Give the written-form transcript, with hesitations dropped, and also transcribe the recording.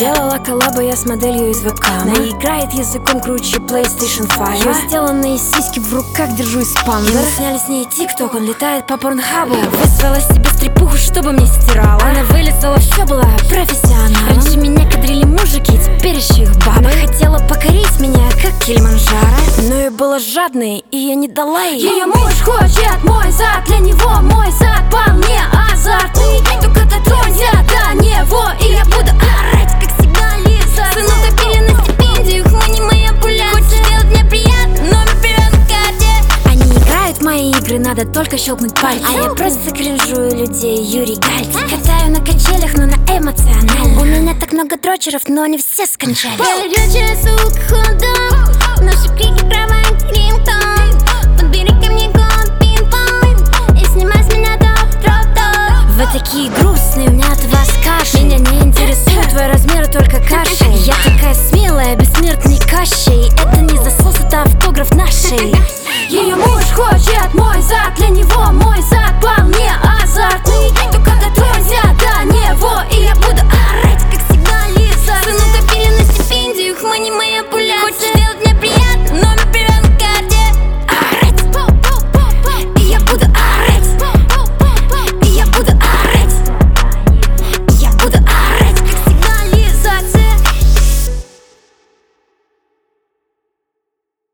Сделала коллабу я с моделью из ВК. Она играет языком круче PlayStation 5. Ее сделанные сиськи в руках держу испан. Мы сняли с ней тикток, он летает по порнхабу. Вызвала себе стрипуху, чтобы мне стирала. Она вылезала, все была профессионалом. Раньше меня кадрили мужики, теперь еще их бабы. Хотела покорить меня, как Килиманджаро, но я была жадной, и я не дала ей. Ее муж хочет мой зад, для него мой зад вполне азартный. Только дотронься до него, и я буду орать, как сигнализация. Сыну копили на стипендию, мы не манипуляция. Хочешь сделать мне приятно, номер вперед на карте. Они играют в мои игры, надо только щелкнуть пальцем. А я просто кринжую людей, Юрий Гальцев. Катаю на качелях, но на эмоционально. У меня так много дрочеров, но они все скончались. Горячая сука, ходом. Наши крики, права, интим.